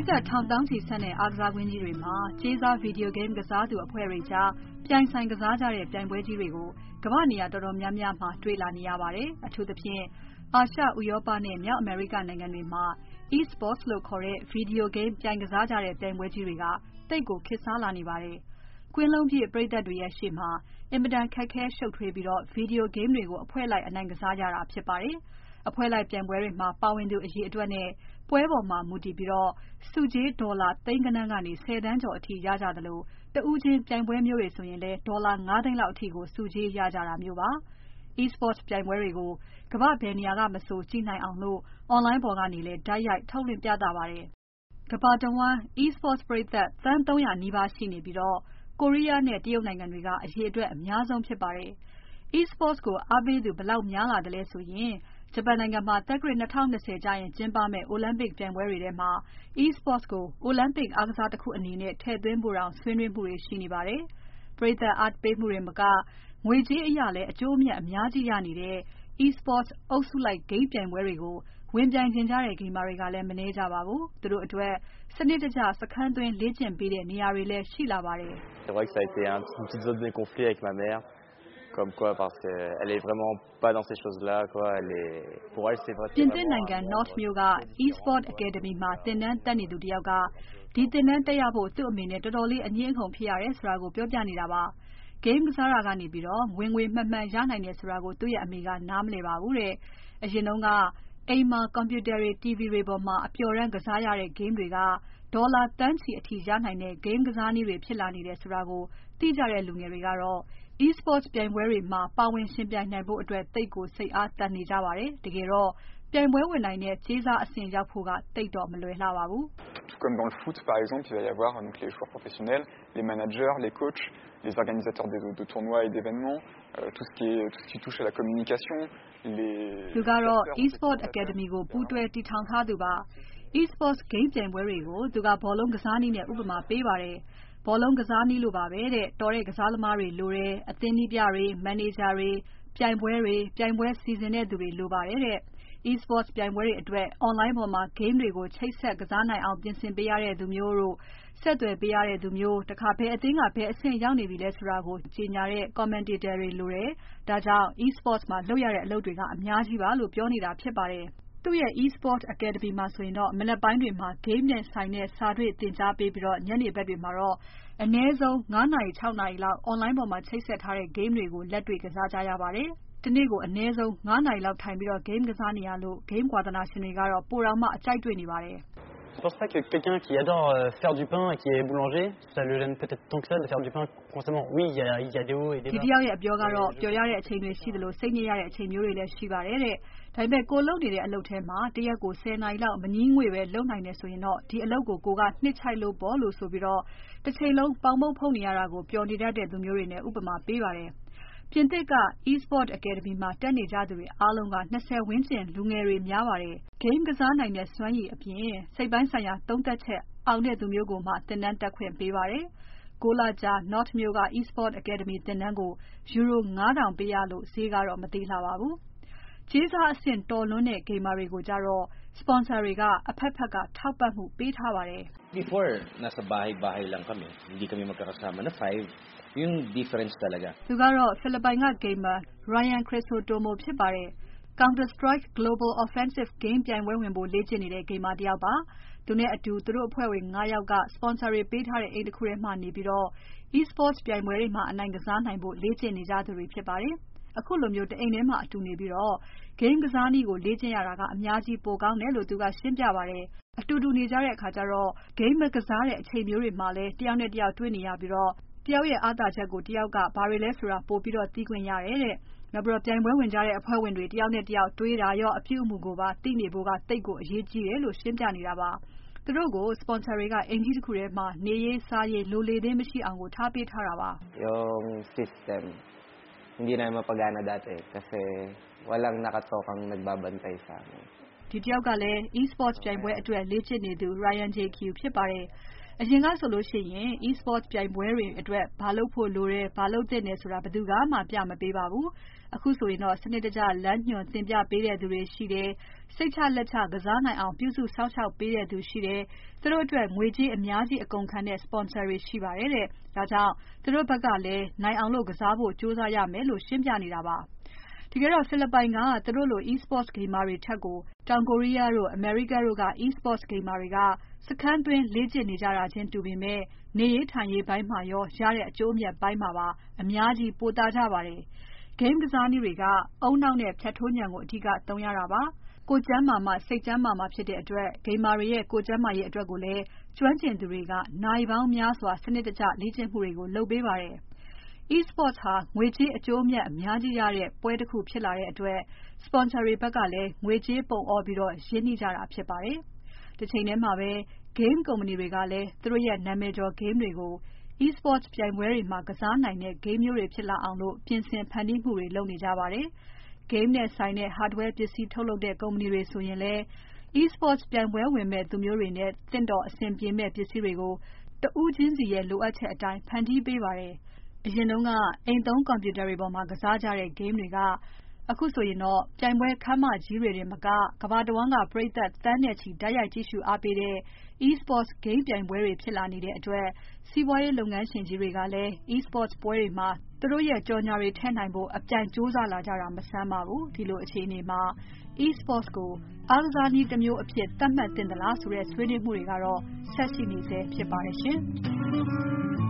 သက်ထောင်တောင်းချီဆက်တဲ့အားကစားကွင်းကြီးတွေမှာကြေးစား Video Game ကစားသူအဖွဲ့တွေကြားပြိုင်ဆိုင်ကစားကြတဲ့ပြိုင်ပွဲကြီးတွေကိုကမ္ဘာနေရာတော်တော်များများမှာတွေ့လာနေရပါတယ်။အထူးသဖြင့်အာရှ၊ဥရောပနဲ့မြောက်အမေရိကနိုင်ငံတွေမှာ e-sports လို့ခေါ်တဲ့ Video Game ပြိုင်ကစားကြတဲ့ပြိုင်ပွဲကြီးတွေကသိပ်ကိုခေတ်စားလာနေပါတယ်။ကွင်းလုံးပြည့်ပရိသတ်တွေရဲ့ရှေ့မှာအင်မတန်ခက်ခဲရှုပ်ထွေးပြီး Video Game တွေကိုအဖွဲ့လိုက်အနိုင်ကစားကြတာဖြစ်ပါတယ်။အဖွဲ့လိုက်ပြိုင်ပွဲတွေမှာပါဝင်သူအရေအတွက်နဲ့ပွဲပေါ်မှာမူတည်ပြီးဆုကြေးဒေါ်လာသိန်းဂဏန်းကနေ10 သန်းကျော်အထိရကြသလိုတဦးချင်းပြိုင်ပွဲမျိုးတွေဆိုရင်လည်းဒေါ်လာ5 သိန်းလောက်အထိကိုဆုကြေးရကြတာမျိုးပါ။ e-sports ပြိုင်ပွဲတွေကိုကမ္ဘာ့ဘယ်နေရာကမဆိုကြည့်နိုင်အောင်လို့ Online ပေါ်ကနေလည်းတိုက်ရိုက်ထုတ်လွှင့်ပြသပါတယ်။ကမ္ဘာတဝန်း e-sports ပရိသတ်သန်း300 နီးပါးရှိနေပြီးကိုရီးယားနဲ့တရုတ်နိုင်ငံတွေကအရေအတွက်အများဆုံးဖြစ်ပါတယ်။ e-sports ကိုအားပေးသူဘယ်လောက်များလာသလဲဆိုရင်ဂျပန်နိုင်ငံမှာသက္ကရာဇ်2020ကျရင်ကျင်းပမယ့် Olympic ပြိုင်ပွဲတွေထဲမှာ e-sports ကို Olympic အားကစားတခုအနေနဲ့ထည့်သွင်းဖို့တောင်ဆွေးနွေးမှုတွေရှိနေပါတယ်။ပရိသတ်အားပေးမှုတွေမကငွေကြေးအရလည်းအကျိုးအမြတ်အများကြီးရနေတဲ့ e-sports အုပ်စုလိုက် Game ပြိုင်ပွဲတွေကိုဝင်ပြိုင်ချင်ကြတဲ့ Gamer တွေကလည်းမနည်းကြပါဘူး။သူတို့အတွက်စနစ်တကျစခန်းသွင်းလေ့ကျင့်ပေးတဲ့နေရာတွေလည်းရှိလာပါတယ်။ C'est vrai que ça a été une petite zone de conflit avec ma mère. Comme quoi parce qu'elle est vraiment pas dans ces choses-là quoi pour elle c'est vrai ပြင်သစ်နိုင်ငံ Nantes မြို့က e-sport academy မှာသင်တန်းတက်နေသူတယောက်ကဒီသင်တန်းတက်ရဖို့သူ့အမေနဲ့တော်တော်လေးအငြင်းအခုန်ဖြစ်ရတယ်ဆိုတာကိုပြောပြနေတာပါ။ Game ကစားတာကနေဝင်ငွေမှန်မှန်ရနိုင်တယ်ဆိုတာကိုသူ့ရဲ့အမေကနားမလည်ပါဘူးတဲ့။အရင်တုန်းကအိမ်မှာ Computer တွေ TV တွေပေါ်မှာအပျော်တမ်းကစားရတဲ့ Game တွေကဒေါ်လာသန်းချီအထိရနိုင်တဲ့ Game ကစားနည်းတွေဖြစ်လာနေတယ်ဆိုတာကိုသိကြတဲ့လူငယ်တွေကတော့ e-sports ပြိုင်ပွဲတွေမှာပါဝင်ယှဉ်ပြိုင်နိုင်ဖို့အတွက်သိပ်ကိုစိတ်အားသန်နေကြပါတယ်။တကယ်တော့ပြိုင်ပွဲဝင်နိုင်တဲ့ကြေးစားအဆင့်ရောက်ဖို့ကသိပ်တော့မလွယ်လှပါဘူး။ Tout comme dans le foot par exemple, il va y avoir donc les joueurs professionnels, les managers, les coachs, les organisateurs de tournois et d'événements, tout ce qui touche à la communication, les သူကတော့ e-sport academy ကိုပူးတွဲတည်ထောင်ထားသူပါ။ e-sports game ပြိုင်ပွဲတွေကိုသူကဘောလုံးကစားနည်းနဲ့ဥပမာပေးပါတယ်။ဘောလုံးကစားနည်းလိုပါပဲတဲ့တော်တဲ့ကစားသမားတွေလိုတယ်။အသင်းနည်းပြတွေ။ Manager တွေပြိုင်ပွဲတွေပြိုင်ပွဲစီစဉ်တဲ့သူတွေလိုပါတယ်တဲ့။ e-sports ပြိုင်ပွဲတွေအတွက် Online ပေါ်မှာ Game တွေကိုချိတ်ဆက်ကစားနိုင်အောင်ပြင်ဆင်ပေးရတဲ့သူမျိုးတို့ဆက်သွယ်ပေးရတဲ့သူမျိုးတခါဘယ်အသင်းကဘယ်အဆင့်ရောက်နေပြီလဲဆိုတာကိုကြေညာတဲ့ Commentator တွေလိုတယ်။ဒါကြောင့် e-sports မှာလုပ်ရတဲ့အလုပ်တွေကအများကြီးပါလို့ပြောနေတာဖြစ်ပါတယ်။သူ့ရဲ့ e-sports academy မှာဆိုရင်မနက်ပိုင်းတွေမှာ Game နဲ့ဆိုင်တဲ့စာတွေ့သင်ကြားပေးပြီးညနေဘက်တွေမှာတော့အနည်းဆုံး 5 နာရီ 6 နာရီလောက် Online ပေါ်မှာချိတ်ဆက်ထားတဲ့ Game တွေကိုလက်တွေ့ကစားကြရပါတယ်။တနေ့ကိုအနည်းဆုံး 5 နာရီလောက်ထိုင်ပြီးGame ကစားနေရလို့ Game ဝါသနာရှင်တွေကတော့ပိုတောင်မှအကြိုက်တွေ့နေပါတယ်။ Je pense pas que quelqu'un qui adore faire du pain et qui est boulanger, ça le gêne peut-être tant que ça de faire du pain constamment. Oui, il y a des hauts et des bas. ဒီတယောက်ရဲ့အပြောကတော့ပျော်ရတဲ့အချိန်တွေရှိသလိုစိတ်ညစ်ရတဲ့အချိန်မျိုးတွေလည်းရှိပါတယ်တဲ့။ဒါပေမဲ့ကိုလုပ်နေတဲ့အလုပ်ထဲမှာတရက်ကို10 နာရီလောက်မငြီးငွေ့ပဲလုပ်နိုင်တယ်ဆိုရင်တော့ဒီအလုပ်ကိုကိုကနှစ်ချိုက်လို့ပေါ့လို့ဆိုပြီးတစ်ချိန်လုံးပေါင်မုန့်ဖုတ်နေရတာကိုပျော်နေတတ်တဲ့သူမျိုးတွေနဲ့ဥပမာပေးပါတယ်။ပြင်သစ်က e-sport academy မှာတက်နေကြသူတွေအားလုံးက20 ဝန်းကျင်လူငယ်တွေများပါတယ်။ Game ကစားနိုင်တဲ့စွမ်းရည်အပြင်စိတ်ပိုင်းဆိုင်ရာသုံးသပ်ချက်အောင်တဲ့သူမျိုးကိုမှသင်တန်းတက်ခွင့်ပေးပါတယ်။9 လကြာ Nantes မြို့က e-sport academy သင်တန်းကိုယူရို 5000ပေးရလို့ဈေးကတော့မသေးလှပါဘူး။ကြေးစားအဆင့်တော်လွန်းတဲ့ Gamer တွေကိုကြတော့ Sponsor တွေကအဖက်ဖက်ကထောက်ပံ့မှုပေးထားပါတယ်။ Before nasa bahay-bahay lang kami. Hindi kami magkakasama na 5. Yung difference talaga. သူကတော့ဖိလစ်ပိုင်က Gamer Ryan Crisostomo ဖြစ်ပါတယ်။ Counter Strike Global Offensive Game ပြိုင်ပွဲဝင်ဖို့လေ့ကျင့်နေတဲ့ Gamer တယောက်ပါ။သူနဲ့အတူသူတို့အဖွဲ့ဝင် 5 ယောက်က Sponsor တွေပေးထားတဲ့အိမ်တခုထဲမှာနေပြီးe-sports ပြိုင်ပွဲတွေမှာအနိုင်ကစားနိုင်ဖို့လေ့ကျင့်နေကြသူတွေဖြစ်ပါတယ်။အခုလိုမျိုးတအိမ်ထဲမှာအတူနေပြီးGame ကစားနည်းကိုလေ့ကျင့်ရတာကအများကြီးပိုကောင်းတယ်လို့သူကရှင်းပြပါတယ်။အတူတူနေကြတဲ့အခါကျတော့ Game မကစားတဲ့အချိန်မျိုးတွေမှာလည်းတယောက်နဲ့တယောက်တွေ့နေရပြီးတယောက်ရဲ့အားသာချက်ကိုတယောက်ကဘာတွေလဲဆိုတာပိုပြီးသိခွင့်ရတယ်တဲ့။နောက်ပြိုင်ပွဲဝင်ကြတဲ့အဖွဲ့ဝင်တွေတယောက်နဲ့တယောက်တွေးတာရောအပြုအမူကိုပါသိနေဖို့ကသိပ်ကိုအရေးကြီးတယ်လို့ရှင်းပြနေတာပါ။သူတို့ကို Sponsor တွေကအိမ်ကြီးတခုထဲမှာနေရေးစားရေးလိုလေသေးမရှိအောင်ထားပေးထားတာပါ။ Yung system hindi na mapagana dati kasi walang nakatokang nagbabantay sa amin. ဒီတယောက်ကလည်း e-sports ပြိုင်ပွဲအတွက်လေ့ကျင့်နေသူ Ryan JQ ဖြစ်ပါတယ်။အရင်ကဆိုလို့ရှိရင် e-sports ပြိုင်ပွဲတွေအတွက်ဘာလုပ်ဖို့လိုတယ်ဘာလုပ်သင့်တယ်ဆိုတာဘယ်သူမှပြမပေးပါဘူးအခုဆိုရင်တော့စနစ်တကျလမ်းညွှန်သင်ပြပေးတဲ့သူတွေရှိတယ်စိတ်ချလက်ချကစားနိုင်အောင်ပြုစုစောင့်ရှောက်ပေးတဲ့သူရှိတယ်သူတို့အတွက်ငွေကြေးအများကြီးအကုန်ခံတဲ့ sponsor တွေရှိပါတယ်တဲ့ဒါကြောင့်သူတို့ဘက်ကလည်းနိုင်အောင်လို့ကစားဖို့ကြိုးစားရမယ်လို့ရှင်းပြနေတာပါတကယ်တော့ဖိလစ်ပိုင်ကသူတို့လို e-sports gamer တွေထက်ကိုတောင်ကိုရီးယားတို့အမေရိကတို့က e-sports gamer တွေကစခန်းတွင်းလေ့ကျင့်နေကြတာချင်းတူပေမဲ့နေရေးထိုင်ရေးပိုင်းမှာရောရတဲ့အကျိုးအမြတ်ပိုင်းမှာပါအများကြီးပိုသာကြပါတယ်။ game ကစားနည်းတွေကအုံနောက်နဲ့ဖြတ်ထိုးဉာဏ်ကိုအဓိကသုံးရတာပါ။ကိုယ်ကျန်းမာမှစိတ်ကျန်းမာမှဖြစ်တဲ့အတွက် gamer တွေရဲ့ကိုယ်ကျန်းမာရေးအတွက်ကိုလည်းကျွမ်းကျင်သူတွေကနိုင်ပေါင်းများစွာစနစ်တကျလေ့ကျင့်မှုတွေကိုလုပ်ပေးပါတယ်။ e-sports ဟာငွေကြေးအကျိုးအမြတ်အများကြီးရတဲ့ပွဲတစ်ခုဖြစ်လာတဲ့အတွက် sponsor တွေဘက်ကလည်းငွေကြေးပုံအောပြီးရင်းနှီးကြတာဖြစ်ပါတယ်။တစ်ချိန်ထဲမှာပဲ game ကုမ္ပဏီတွေကလည်းသူတို့ရဲ့နာမည်ကျော် game တွေကို e-sports ပြိုင်ပွဲတွေမှာကစားနိုင်တဲ့ game မျိုးတွေဖြစ်လာအောင်လို့ပြင်ဆင်ဖန်တီးမှုတွေလုပ်နေကြပါတယ်။ game နဲ့ဆိုင်တဲ့ hardware ပစ္စည်းထုတ်လုပ်တဲ့ကုမ္ပဏီတွေဆိုရင်လည်း e-sports ပြိုင်ပွဲဝင်မဲ့သူမျိုးတွေနဲ့သင့်တော်အဆင်ပြေမဲ့ပစ္စည်းတွေကိုတဦးချင်းစီရဲ့လိုအပ်ချက်အတိုင်းဖန်တီးပေးပါတယ်။အရင်တုန်းကအိမ်သုံး computer တွေပေါ်မှာကစားကြတဲ့ game တွေကအခုဆိုရင်တော့ပြိုင်ပွဲခန်းမကြီးတွေတင်မကကမ္ဘာတဝန်းကပရိသတ်သန်းနဲ့ချီတိုက်ရိုက်ကြည့်ရှုအားပေးတဲ့ e-sports game ပြိုင်ပွဲတွေဖြစ်လာနေတဲ့အတွက်စီးပွားရေးလုပ်ငန်းရှင်ကြီးတွေကလည်း e-sports ပွဲတွေမှာသူတို့ရဲ့ကြော်ညာတွေထည့်နိုင်ဖို့အပြိုင်ကြိုးစားလာကြတာမဆန်းပါဘူး။ဒီလိုအခြေအနေမှာ e-sports ကိုအားကစားနည်းတစ်မျိုးအဖြစ်သတ်မှတ်သင့်သလားဆိုတဲ့ဆွေးနွေးမှုတွေကတော့ဆက်ရှိနေဆဲဖြစ်ပါတယ်ရှင်။